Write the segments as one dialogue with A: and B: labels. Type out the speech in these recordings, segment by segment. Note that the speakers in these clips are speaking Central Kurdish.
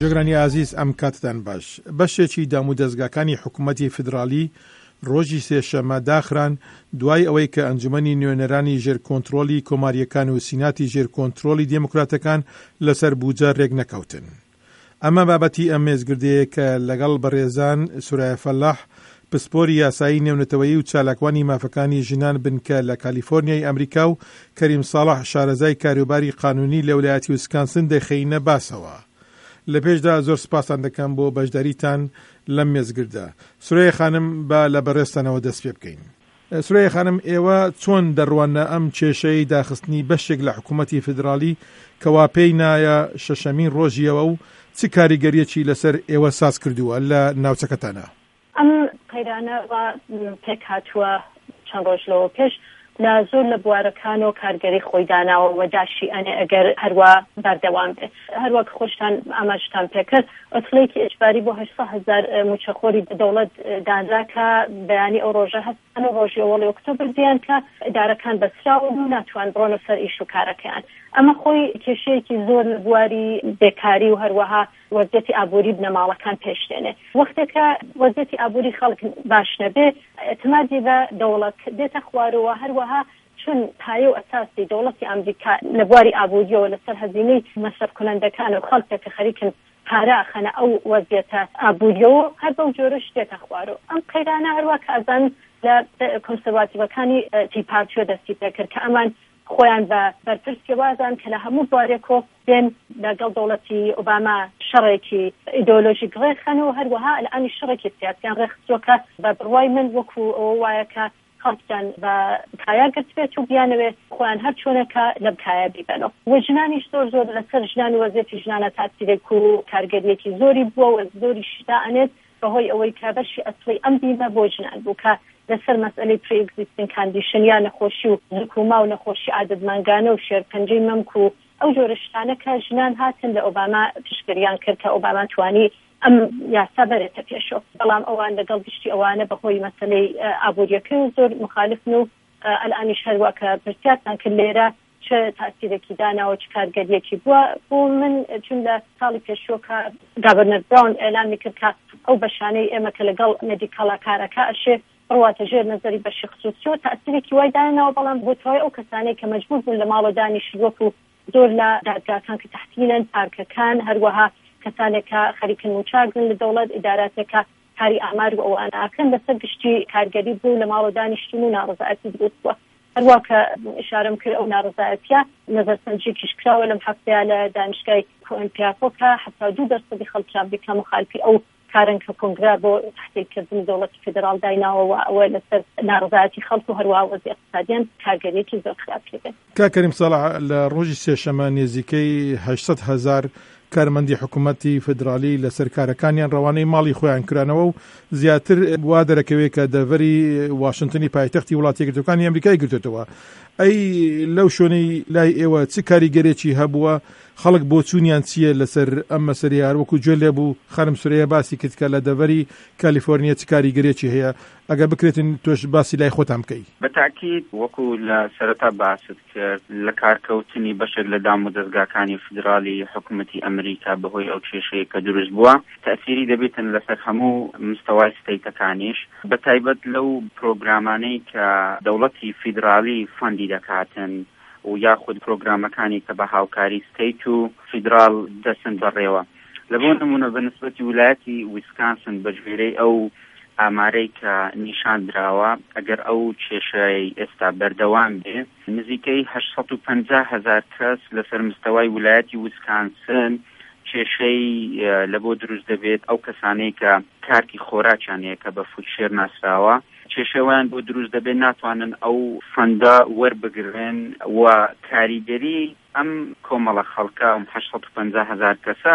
A: جگرانی عزیز ئەم کاتتان باش بەشێکی دام و دەستگاکانی حکوومەتی فیدرالی ڕۆژی سێشەممە داخران دوای ئەوەی کە ئەنجومەنی نوێنەرانی ژێرکۆنترۆلی کۆماریەکان و سیناتی ژێرکۆنترۆلی دموکراتەکان لەسەر بوجە ڕێک نەکەوتن. ئەمە بابەتی ئەم مێزگردەیە کە لەگەڵ بەڕێزان سورایە فەلاح پسپۆری یاسایی نێونەتەوەیی و چالاکوانی مافەکانی ژنان بنکە لە کالیفۆرنیای ئەمریکا و کەریم ساڵح شارەزای کاروباری قانونی لە ویلایەتی ویسکانسن دەخەینە باسەوە. لە پێشدا زۆر سپاسان دەکەم بۆ بەشداریتان لەم مێزگردە. سورەیە خانم با لە بەڕێستانەوە دەست پێ بکەین. سورەیە خانم، ئێوە چۆن دەڕوانە ئەم کێشەی داخستنی بەشێک لە حکوومەتی فیدرالی کەوا پێی نایە شەشەمین ڕۆژیەوە و چ کاریگەریەکی لەسەر ئێوە ساز کردووە لە ناوچەکەتانە؟
B: ئەم قەیرانە پێک هاتووە چەند ڕۆژ لەوە پێش لە زۆر لە بوارەکان و کارگەری خۆی داناوە و داشی ئەنێ ئەگەر هەروە بەردەوام بێت. هەروەک خۆشتان ئاماژتان پێکرد ئۆتڵێکی ئەجباری بۆ 800,000 موچەخۆری دەوڵەت دانرا کە بەیانی ئەو ڕۆژە هەستن و ڕۆژی ئەوەڵی ئۆکتۆبر دیان کە ئیدارەکان بەسراون و ناتوان بڕۆنە سەر ئیش و کارەکەیان. ئەمە خۆی کێشەیەکی زۆر لە بواری بێکاری و هەروەها وەزعەتی ئابووری بنەماڵەکان پێشدێنێ. وەختێکە وەزعەتی ئابووری خەڵک باش نەبێ، ئەتمادی بە دەوڵەت دێتە خوارەوە، هەروەها چون پایە و ئەساسی دەوڵەتی ئەمریکا لە بواری ئابووریەوە لەسەر هەزینەی مەصرف کنەندەکان و خەڵکێک کە خەریکن پارە ئەخەنە ئەو وەزعەتە ئابووریەوە هەر بەو جۆرەش دێتە خوارەوە. ئەم قەیرانە هەروە کە ئەزان لە کۆنسەرواتیڤەکانی تی پارتیۆ دەستی پێکرد کە ئەمان خۆیان بە بەرپرسی وازان کە لە هەموو بوارێکۆ بێن لەگەڵ دەوڵەتی ئۆباما شەڕێکی ئیدۆلۆژیک ڕێخەنەوە، هەروەها لە ئەنی شەڕێکی سیاسیان ڕێخستووە بە بڕوای من وەکو ئەوە وایە کە خەڵکیان بە بکایە گرت بێت و بیانەوێت خۆیان هەر چۆنێکە لە بکایە بیبەنەوە. و ژنانیش زۆر لەسەر ژنان و وەزعەتی ژنانە تاثیرێک و کارگەریەکی زۆری بووە و زۆری شتا ئەنێت بەهۆی ئەوەی کە بەشی ئەسڵی ئەم بیمە بۆ ژنان بوو کە لەسەر مەسئلەی پرێگزیستنگ کاندیشن یا نەخۆشی و زکوما و نەخۆشی عادەتمانگانە و شێرپەنجەی مەمک و ئەو جۆرە شتانە کە ژنان هاتن لە ئۆباما پشتگیریان کرد کە ئۆباما توانی ئەم یاسا بەرێتە پێشەوە. بەڵام ئەوان لەگەڵ گشتی ئەوانە بەهۆی مەسئلەی ئابووریەکە زۆر مخالفن و ئەلئانیش هەروە کە پرسیارتان کرد لێرە چه تاثیرێکی داناوە چ کارگەریەکی بووە. بۆ من چون لە ساڵی پێشوە کە گاڤەرنەر براون ئێلامی کرد کە ئەو بەشانەی ئێمە کە لەگەڵ مێدیکاڵا کارەکە ئەشێ ڕواتە ژێر نەزەری بەشی خصوصیەوە تاثیرێکی وای داناوە، بەڵام بۆ توای ئەو کەسانەی کە مەجبور بوون لە ماڵە دانیشت وەکو زۆر لە دادگاکان کە تەحتیلن پارکەکان، هەروەها کەسانێکە خەریکن و چاگن لە دەوڵەت ئیداراتێکە کاری ئامار و ئەوانە ئاکەن لەسەر گشتی کارگەری بوو لە ماڵە دانیشتن و ناڕزایەتی دروست بووە. هەروە کە ئشارەم کرد ئەو ناڕزایەتیە نەزەرسەنجێکیش کراوە لەم هەفتەیە لە دانشگای کۆئمپیاکۆ کە 72% خەڵکی ئەمریکا مخالفی ئەو کارن کە کۆنگرا بۆ تحقیقکردنی دەوڵەتی فیدرال دایناوە و ئەوە لەسەر ناڕزایەتی خەڵک و هەروە وەزعی اقتصادیان کارگەریەکی زۆر خراپی بێت.
A: کاکەریم ساڵح، لە ڕۆژی سێشەمە نێزیکەی 800,000 کارمەندی حکوومەتی فیدرالی لەسەر کارەکانیان ڕەوانەی ماڵی خۆیان کرانەوە و زیاتر وا دەرەکەوێت کە دەڤەری واشنگتنی پایتەختی وڵاتی یەکگرتوەکانی ئەمریکای گرتوێتەوە. ئەی لەو شوێنەی لای ئێوە چ کاریگەرێکی هەبووە؟ خەڵک بۆ چوونیان چییە لەسەر ئەم مەسەرەیە؟ هەروەکو گوێ لێبوو خانم سورەیە باسی کرد کە لە دەڤەری کالیفۆرنیا چ کاریگەرێکی هەیە؟ ئەگە بکرێتن تۆش باسی لای خۆتان بکەی.
C: بەتاکید وەکو لە سەرەتا باست کرد لە کارکەوتنی بەشێک لە دام و دەستگاکانی فیدرالی حکوومەتی ئەمریکا بەهۆی ئەو کێشەیە کە دروست بووە تەئسیری دەبێتن لەسەر هەموو مستەوای ستەیتەکانیش، بەتایبەت لەو پرۆگرامانەی کە دەوڵەتی فیدرالی فەندی دەکاتن و یاخود پرۆگرامەکانی کە بە هاوکاری ستەیت و فیدرال دەستن بەڕێوە. لەبۆ نمونە بەنسبەتی ویلایەتی ویسکانسن بەژێرەی ئەو ئامارەی کە نیشان دراوە ئەگەر ئەو کێشەی ئێستا بەردەوام بێ نزیکەی 850,000 کەس لەسەر مستەوای ویلایەتی ویسکانسن کێشەی لە بۆ دروست دەبێت. ئەو کەسانەی کە کارتی خۆراکیانەیە کە بە فوتشێر ناسراوە کێشەوەیان بۆ دروست دەبێت ناتوانن ئەو فەندە وەربگرن و کاریگەری ئەم کۆمەڵە خەڵکە 850,000 کەسە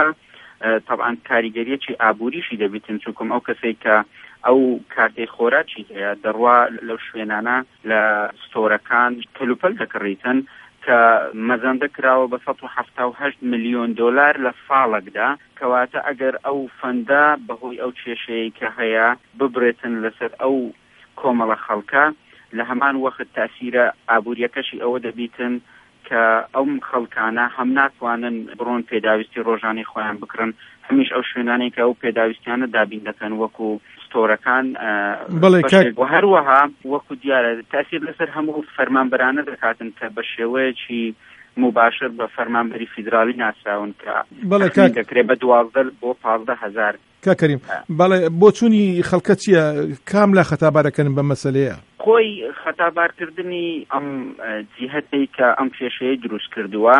C: طبعا کاریگەریەکی ئابووریشی دەبێتن، چونکم ئەو کەسێک کە ئەو کارتەی خۆراکی هەیە دەڕوا لەو شوێنانە لە ستۆرەکان کەلوپەل دەکڕیتن کە مەزەندە کراوە بە 178 ملیۆن دۆلار لە فاڵێکدا، کەواتە ئەگەر ئەو فەندە بەهۆی ئەو کێشەیە کە هەیە ببرێتن لەسەر ئەو کۆمەڵە خەڵکە لە هەمان وەخت تاثیرە ئابووریەکەشی ئەوە دەبیتن کە ئەو خەڵکانە هەم ناتوانن بڕۆن پێداویستی ڕۆژانی خۆیان بکڕن، هەمیش ئەو شوێنانەی کە ئەو پێداویستیانە دابین دەکەن وەکو ستۆرەکان و هەروەها وەکو دیارە تاثیر لەسەر هەموو فەرمانبەرانە دەکاتن کە بە شێوەیەکی مباشر بە فەرمانبەری فیدرالی ناسراون کە دەکرێت بە 12 بۆ 15,000
A: کاکەریم. بەڵێ بۆ چوونی خەڵکە چییە؟ کام لە خەتابارەکەن بە مەسەلەیە؟
C: خۆی خەتابارکردنی ئەم جیهەتەی کە ئەم کێشەیە دروست کردووە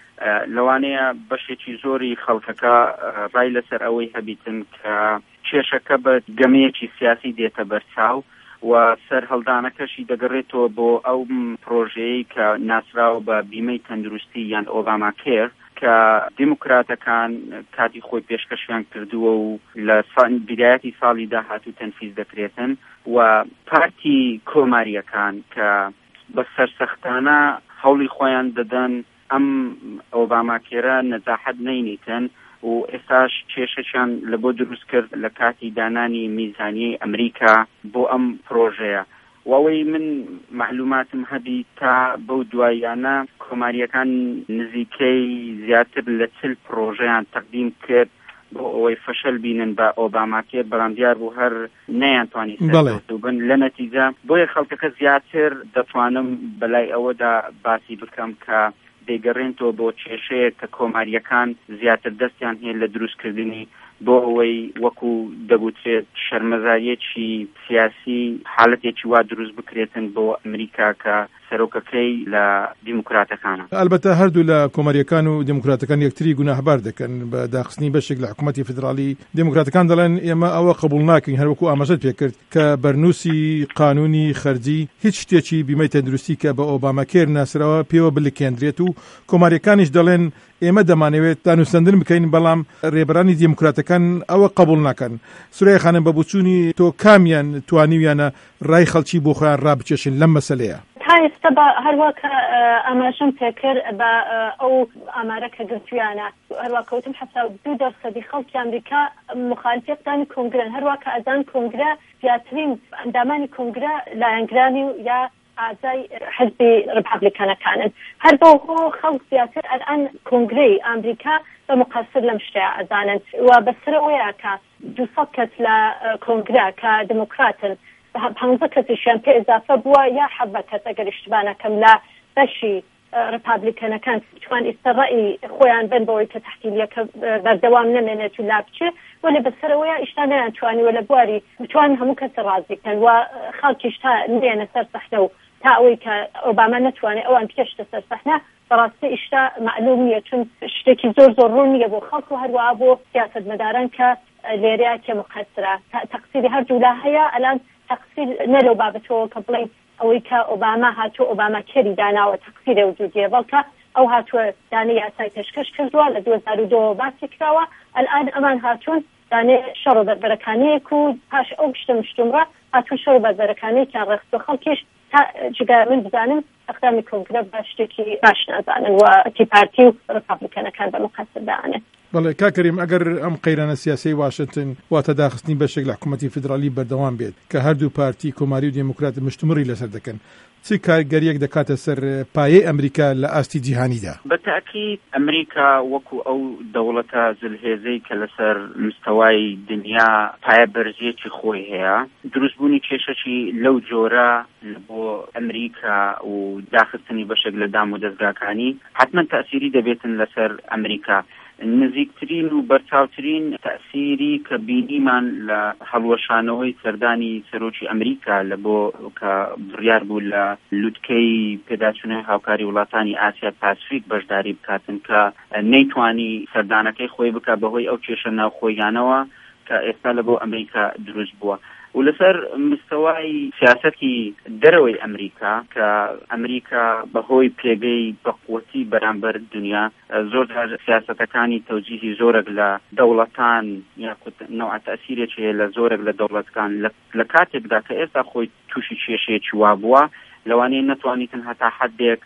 C: لەوانەیە بەشێکی زۆری خەڵکەکە ڕای لەسەر ئەوەی هەبیتن کە کێشەکە بە گەمەیەکی سیاسی دێتە بەرچاو و سەر هەڵدانەکەشی دەگەڕێتەوە بۆ ئەو پرۆژەیە کە ناسراوە بە بیمەی تەندروستی یان ئۆباما کێر کە دیموکراتەکان کاتی خۆی پێشکەشیان کردووە و لە بیدایەتی ساڵی داهاتوو تەنفیز دەکرێتن و پارتی کۆماریەکان کە بە سەرسەختانە هەوڵی خۆیان دەدەن ئەم ئۆباما کێرە نەجاحەت نەینیتن و ئێستاش کێشەشان لە بۆ دروست کرد لە کاتی دانانی میزانیەی ئەمریکا بۆ ئەم پرۆژەیە. وەوەی من معلوماتم هەبی تا بەو دوایانە کۆماریەکان نزیکەی زیاتر لە 40 پرۆژەیان تەقدیم کرد بۆ ئەوەی فەشەل بینن بە ئۆباماکێر، بەڵام دیار بوو هەر نەیانتوانی سەرکەوتوبن. لە نەتیجە بۆیە خەڵکەکە زیاتر دەتوانم بەلای ئەوەدا باسی بکەم کە دەیگەڕێنەوە بۆ کێشەیە کە کۆماریەکان زیاتر دەستیان هەیە لە دروستکردنی بۆ ئەوەی وەکو دەگوترێت شەرمەزاریەکی سیاسی حالەتێکی وا دروست بکرێتن بۆ ئەمریکا کە سەرۆکەکەی لە دیموکراتەکانە.
A: ئەلبەتە هەردوو لە کۆماریەکان و دیموکراتەکان یەکتری گوناهبار دەکەن بە داخستنی بەشێک لە حکوومەتی فدرالی. دیموکراتەکان دەڵێن ئێمە ئەوە قبول ناکەین، هەروەکو ئاماژەت پێکرد کە بەرنووسی قانونی خەرجی هیچ شتێکی بیمەی تەندروستی کە بە ئۆباما کێر ناسراوە پێوە بلکێندرێت و کۆماریەکانیش دەڵێن ئێمە دەمانەوێت دانوستاندن بکەین، بەڵام ڕێبەرانی دیموکراتەکان ئەوە قبول ناکەن. سورەیە خانم بە بچوونی تۆ کامیان توانیویانە ڕای خەڵکی بۆ خۆیان ڕابچێشن لەم مەسەلەیە؟
B: تا ئێستا بە هەروەکە ئاماژەم پێکرد بە ئەو ئامارە کە گرتویانە هەروەکەوتم 72% خەڵکی ئەمریکا مخالفێتانی کۆنگرن، هەروەکە ئەزان کۆنگرە زیاترین ئەندامانی کۆنگرە لایەنگرانی و یا ئازای حزبی ڕپابلیکانەکانن. هەر بۆ خەڵک زیاتر ئەلان کۆنگرەی ئەمریکا بە مقصر لەم شتەیە ئەزانن و بەسرە ئەوەیە کە 200 کەس لە کۆنگرە کە دموکراتن 15 کەسیشیان پێ ئضافە بووە یا 7 کەس ئەگەر اشتباه نەکەم لە بەشی ڕپابلیکانەکان توان ئیستەڕەئی خۆیان بن بەوەی کە تەحتیلیەکە بەردەوام نەمێنێت و لابچێ وەلێ بەسەرەوەیە ئیشتا نەیانتوانی وە لە بواری بتوان هەموو کەس ڕازیکەن و خەڵکیش تا نێنە سەر سەحنە و تا ئەوەی کە ئۆباما نەتوانێت ئەوان پێشتە سەر سەحنە بەڕاستی ئیشتا معلوم نییە، چون شتێکی زۆر ڕوون نییە بۆ خەڵک و هەروەها بۆ سیاسەتمەداران کە لێرەیە کێ مقەسرە تەقسیری هەردوو لا هەیە. ئەلان تەقسیر نەلەو بابەتەوە کە بڵێ ئەوەی کە ئۆباما هاتووە ئۆباما کێری داناوە تەقسیرە وجودیە، بەڵکە ئەو هاتووە دانەی یاسای پێشکەش کردووە لە 2002 باسی کراوە. ئەلان ئەمان هاتوون دانێ شەڕ و بەربەرەکانەیەک و پاش ئەو شتمرە هاتوو شەڕ و بەربەرەکانەیەکیان ڕێخستوە خەڵکیش تا جگە من بزانم ئەقدامی کۆنگرە بە شتێکی باش نازانن و تی پارتی و ڕپابلیکانەکان بە مقەسر دانێت.
A: بەڵێ کاکەریم، ئەگەر ئەم قەیرانە سیاسی واشنگتن واتە داخستنی بەشێک لە حکوومەتی فدرالی بەردەوام بێت کە هەردوو پارتی کۆماری و دیموکرات مشتمڕی لەسەر دەکەن، چی کارگەریەک دەکاتە سەر پایەی ئەمریکا لە ئاستی جیهانیدا؟
C: بەتاکید ئەمریکا وەکو ئەو دەوڵەتە زلهێزەی کە لەسەر مستەوای دنیا پایە بەرزیەکی خۆی هەیە، دروستبوونی کێشەی لەو جۆرە بۆ ئەمریکا و داخستنی بەشێک لە دام و دەستگاکانی حتمما تەئسیری دەبێتن لەسەر ئەمریکا. نزیکترین و بەرچاوترین تەئسیری کە بینیمان لە هەڵوەشانەوەی سەردانی سەرۆکی ئەمریکا لە بۆ کە بڕیار بوو لە لوتکەی پێداچوونەوەی هاوکاری وڵاتانی ئاسیا پاسفیک بەشداری بکاتن کە نەیتوانی سەردانەکەی خۆی بکە بەهۆی ئەو کێشە ناوخۆیانەوە کە ئێستا لە بۆ ئەمریکا دروست بووە. و لەسەر مستەوای سیاسەتی دەرەوەی ئەمریکا کە ئەمریکا بەهۆی پێگەی بەقوەتی بەرامبەر دنیا زۆر سیاسەتەکانی تەوجیهی زۆرێک لە دەوڵەتان یاخود نەوع تەئسیرێکی هەیە لە زۆرێک لە دەوڵەتەکان لە کاتێکدا کە ئێستا خۆی تووشی کێشەیەکی وا بووە لەوانەیە نەتوانیتن هەتا حدێک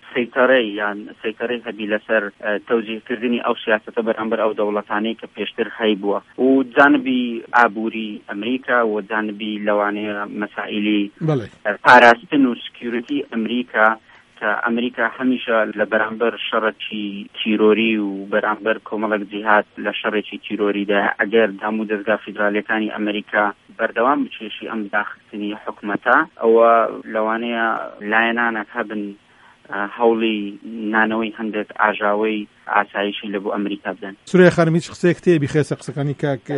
C: سەیطرەی هەبی لەسەر تەوجیهکردنی ئەو سیاسەتە بەرامبەر ئەو دەوڵەتانەی کە پێشتر هەی بووە و جانبی ئابووری ئەمریکا و جانبی لەوانەیە مەسائلی پاراستن و سکیوریتی ئەمریکا کە ئەمریکا هەمیشە لە بەرامبەر شەڕێکی تیرۆری و بەرامبەر کۆمەڵێک جیهاد لە شەڕێکی تیرۆریدا ئەگەر هەموو دەستگا فیدرالیەکانی ئەمریکا بەردەوام بچێشی ئەم داخستنی حکومەتە ئەوە لەوانەیە لایەنانێک هەبن هەوڵی نانەوەی هەندێک ئاژاوەی ئاسایشی لە بۆ ئەمریکا بدەن.
A: سوریا خانم هیچ قسەیەک بخێسە قسەکانی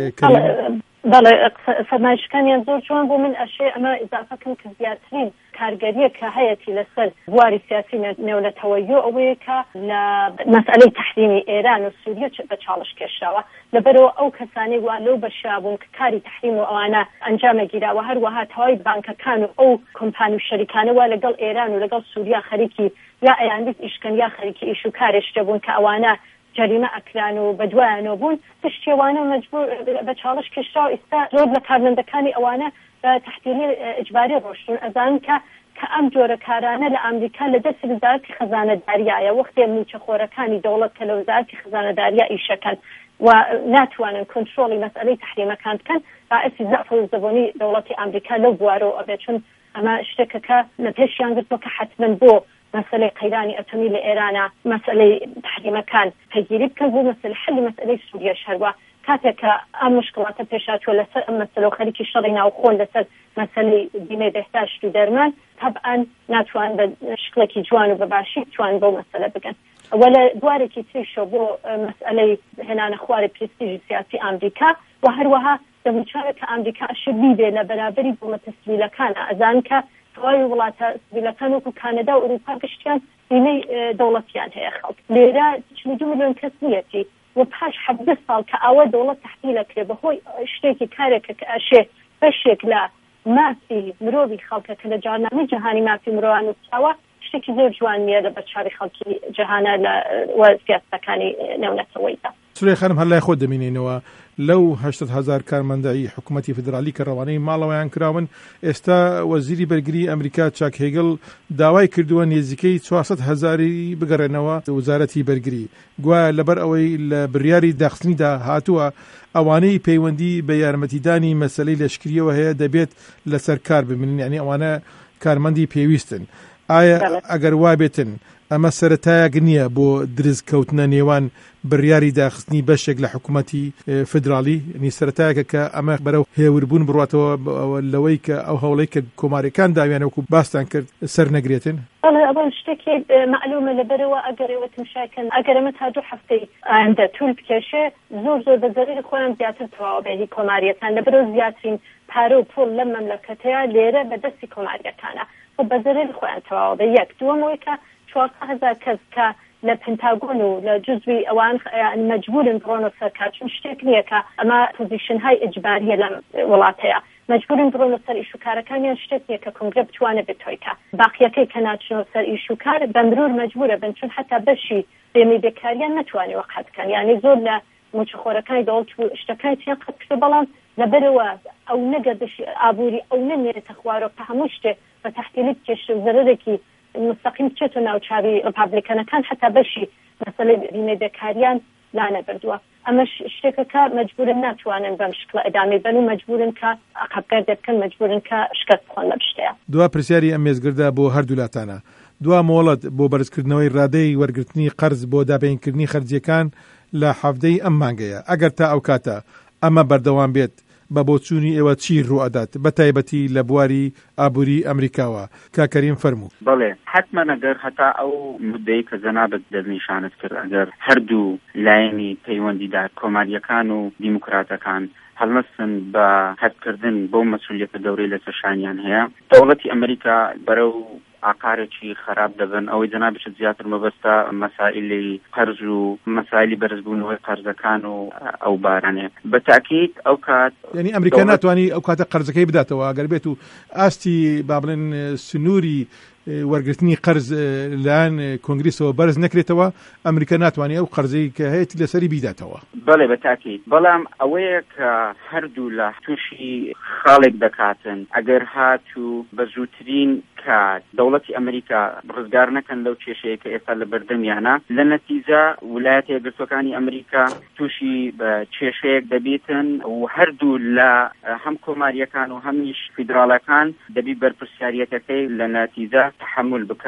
B: بەڵێ فەرمایشەکانیان زۆر جوان بۆ من ئەشێ ئەمە ئیزافەکەم کە زیاترین کارگەریە کە هەیەی لەسەر بواری سیاسی نێونەتەوەیی ئەوەیە کە لە مەسئلەی تەحریمی ئێران و سووریا بە چاڵش کێشراوە لەبەرەوە ئەو کەسانی وا لەو بەرشابوون کە کاری تەحریم و ئەوانە ئەنجامەگیراوە هەروەها تەواوی بانکەکان و ئەو کۆمپانی و شەریکانەوە لەگەڵ ئێران و لەگەڵ سووریا خەریکی یا ئەیانبیت ئیشکەن یا خەریکی ئیش و کارێشتە بوون کە ئەوانە جەریمە ئەکران و بەدوایانەوە بوون پشتیوانە مەجبور بە چاڵش کێشرا و ئێستا زۆر لە کارمەندەکانی ئەوانە بە تەحتیلی ئیجباری ڕۆشتون ئەزانن کە ئەم جۆرە کارانە لە ئەمریکا لە دەستی وزارەتی خەزانەداریایە وەختێ موچەخۆرەکانی دەوڵەت کە لە وزارەتی خەزانەداریا ئیشەکەن و ناتوانن کۆنتڕۆڵی مەسئلەی تەحریمەکان بکەن باعثی زەعف و زەبوونی دەوڵەتی ئەمریکا لەو بوارەوە ئەبێت چون ئەمە شتێکەکە لە پێشیان گرتووە کە حتمەن بۆ مسألة قيراني أتوني لإيرانا مسألة تحريم كان تجريب كان هو مسألة حل مسألة سوريا شهروا كاتك أم مشكلات بيشات ولا مسألة خليك شرينا وخون لسه مسألة ديني بيحتاج درمان طبعا ناتوان بشكلك جوان وبباشي توان بو مسألة بكن ولا دوارك تيشو بو مسألة هنا نخوار برستيج سياسي أمريكا وهروها دمشارك أمريكا شديدة لبرابري بو متسويلة كان أذانك توای وڵاتە سبیلەکان وەکو کانەدا و ئەوروپا گشتیان بینەی دەوڵەتیان هەیە خەڵک لێرە 42 ملیۆن کەس نیەتی و پاش 17 ساڵ کە ئەوە دەوڵەت تەحویلەکرێ بەهۆی شتێکی کارێکە کە ئەشێ بەشێک لە مافی مرۆڤی خەڵکە کە لە جارنامەی جەهانی مافی مرۆڤان نووسراوە شتێکی زۆر جوان نییە لە بەرچاوی خەڵکی جەهانە لە سیاسەتەکانی نێونەتەوەیدا.
A: سوریا خانم هەر لای خۆ دەمینێنەوە لەو 800,000 کارمەندایی حکوومەتی فدرالی کە ڕەوانەی ماڵەوەیان کراون ئێستا وەزیری بەرگری ئەمریکا چاک هێگڵ داوای کردووە نێزیکەی 400,000 بگەڕێنەوە وزارەتی بەرگری گوایە لەبەر ئەوەی لە بڕیاری داخستنیدا هاتووە ئەوانەی پەیوەندی بە یارمەتیدانی مەسەلەی لەشکریەوە هەیە دەبێت لەسەر کار ببنن یعنی ئەوانە کارمەندی پێویستن ئایا ئەگەر وابێتن ئەمە سەرەتایەک نییە بۆ درزکەوتنە نێوان بڕیاری داخستنی بەشێک لە حکوومەتی فدرالی نی سەرەتایەکە کە ئەمە بەرەو هێوربوون بڕاتەوە لەوەی کە ئەو هەوڵەی کە کۆماریەکان داویانەوەکو باستان کرد سەر نەگرێتن
B: ئەوە شتێکی معلومە لەبەرەوە ئەگەرەوە تمشاکەن ئەگەرەمە تا 2 هەفتەی ئایندا توول بکێشێ زۆر بەزەریری خۆیان زیاتر تەواوبێتی کۆماریەکان لەبەرەوە زیاترین پارە و پۆل لەم مەملەکەتەیە لێرە بەدەستی کۆماریەکانە و بەزەریری خۆیان تەواوبێ یەک دووەمەوەی کە 400,000 کەس کە لە پنتاگۆن و لە جزوی ئەوان مەجبورن بڕۆنە سەرکار چون شتێک نییە کە ئەمە پۆزیشنهای ئیجباریە لەم وڵاتەیە مەجبورن بڕۆنە سەر ئیشوکارەکانیان شتێک نییە کە کۆنگرە بتوانێت بتۆیکە باقیەکەی کە ناچنەوە سەر ئیشوکار بەمرور مەجبورە بن چون حتا بەشی بێمی بێکاریان نەتوانێ وەقت بکەن یعنی زۆر لە موچەخۆرەکانی دەوڵەت و شتەکانیان قەت کرد بەڵام لەبەرەوە ئەو نەگەردشی ئابووری ئەو نەمێرێتە خوارەوە کە هەموو شتێ بە تەحتیلی بکێشێ و زەرەرێکی مستقیم چێتە ناوچاوی ڕپابلیکەنەکان حتا بەشی مەسەلەی بینەی بێکاریان لا نەبردووە ئەمە شتێکەکە مەجبورن ناتوانن بەم شکڵە ئەدامێ بن و مەجبورن کە عەقەبگەردە بکەن مەجبورن کە شکست بخۆن لە شتەیە.
A: دوا پرسیاری ئەم مێزگردا بۆ هەردوو لاتانە دوا مۆڵەت بۆ بەرزکردنەوەی ڕادەی وەرگرتنی قەرز بۆ دابینکردنی خەرجیەکان لە حەفتەی ئەم مانگەیە ئەگەر تا ئەو کاتە ئەمە بەردەوام بێت بە بۆچوونی ئێوە چی ڕوئەدات بە تایبەتی لە بواری ئابووری ئەمریکاوە کاکەریم فەرموو.
C: بەڵێ حتمما ئەگەر هەتا ئەو مدەی کە جەنابەت دەستنیشانت کرد ئەگەر هەردوو لایەنی پەیوەندیدار کۆماریەکان و دیموکراتەکان هەڵمەستن بە هەدکردن بۆ مەسئولیەتە گەورەی لەسەر شانیان هەیە دەوڵەتی ئەمریکا بەرەو ئاقارێکی خراپ دەبن ئەوەی جەنابەت زیاتر مەبەستە مەسائلی قەرز و مەسائلی بەرزبوونەوەی قەرزەکان و ئەو بارانێ بە تاکید ئەو کات
A: یعنی ئەمریکا ناتوانانی ئەو کاتە قەرزەکەی بداتەوە ئەگەر بێت و ئاستی با بڵێن سنووری وەرگرتنی قەرز لایەن کۆنگریسەوە بەرز نەکرێتەوە ئەمریکا ناتوانێت ئەو قەرزەی کە هەیەی لەسەری بیداتەوە.
C: بەڵێ بە تاکید بەڵام ئەوەیە کە هەردوو لە تووشی خاڵێک دەکاتن ئەگەر هاتوو بە زووترین کات دەوڵەتی ئەمریکا ڕزگار نەکەن لەو کێشەیە کە ئێستا لە بەردەمیانە لە نەتیجە ویلایەتە یەکگرتووەکانی ئەمریکا تووشی بە کێشەیەک دەبێتن و هەردوو لە هەم کۆماریەکان و هەمیش فیدراڵەکان دەبی بەرپرسیاریەتەکەی لە نەتیجە تحمل بکەن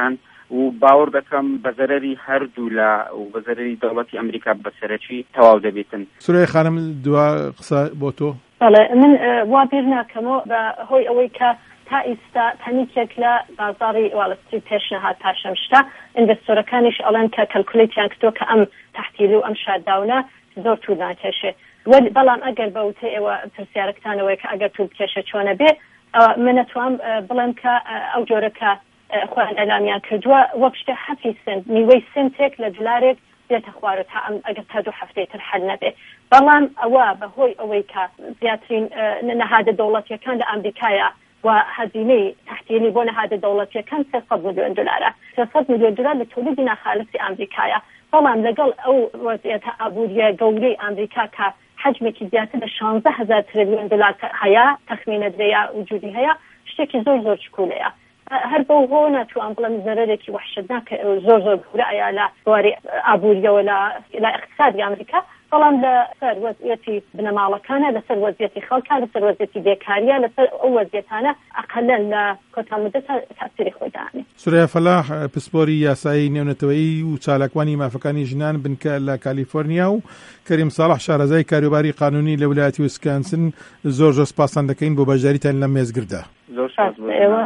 C: و باوەڕ دەکەم بە زەرەری هەردوو لە و بە زەرەری دەوڵەتی ئەمریکا بەسەرەکی تەواو دەبێتن.
A: سورەی خانم دوا قسە بۆ تۆ.
B: بەڵێ من وا بیر ناکەمەوە بە هۆی ئەوەی کە تا ئێستا تەنیکێک لە بازاڕی واڵستری پێشنەهات پاشەم شتا ئینڤستۆرەکانیش ئەڵێن کە کەلکولیتیان کردووە کە ئەم تەحتیل و ئەم شاداونە زۆر توول ناکێشێ. بەڵام ئەگەر بەوتە ئێوە پرسیارەکتانەوەی کە ئەگەر توول بکێشە چۆنە بێ من نەتوانم بڵێم کە ئەو جۆرەکە خۆیان ئەلامیان کردووە وەک شتە 7 سنت نیوەی سنتێک لە دلارێک دێتە خوارد ئەگەر تا 2 هەفتەی تر حەل نەبێ. بەڵام ئەوە بەهۆی ئەوەی کە زیاترین نەهادە دەوڵەتیەکان لە ئەمریکایە و هەزینەی تەحتیلی بۆ نەهادە دەوڵەتیەکان 300 میلیۆن دلارە. 300 میلیۆن دلار لە تۆلیدی ناخالصی ئەمریکایە. بەڵام لەگەڵ ئەو وەزعیەتە ئابووریە گەورەی ئەمریکا کە حجمێکی زیاتر لە 16,000 تریلیۆن دلار هەیە تەخمینە درێیا وجودی هەیە شتێکی زۆر چکولەیە. هەر بەو هۆ ناتوان بڵێم زەرێکی وحشتناک زۆر گەورە ئەیە لە بواری ئابووریەوە لە اقتصادی ئەمریکا. بەڵام لەسەر وەزعیەتی بنەماڵەکانە لەسەر وەزعیەتی خەڵکە لەسەر وەزعیەتی بێکاریە لەسەر ئەو وەزعیەتانە ئەقەلەن لە کۆتامدەتا تاثیری خۆی داهێنێ.
A: سوریا فەلاح پسپۆری یاسایی نێونەتەوەیی و چالاکوانی مافەکانی ژنان بنکە لە کالیفۆرنیا و کەریم ساڵح شارەزای کاروباری قانونی لە ویلایەتی ویسکانسن زۆر سپاسان دەکەین بۆ بەشداریتان لە مێزگردا.
C: زۆر سپاس.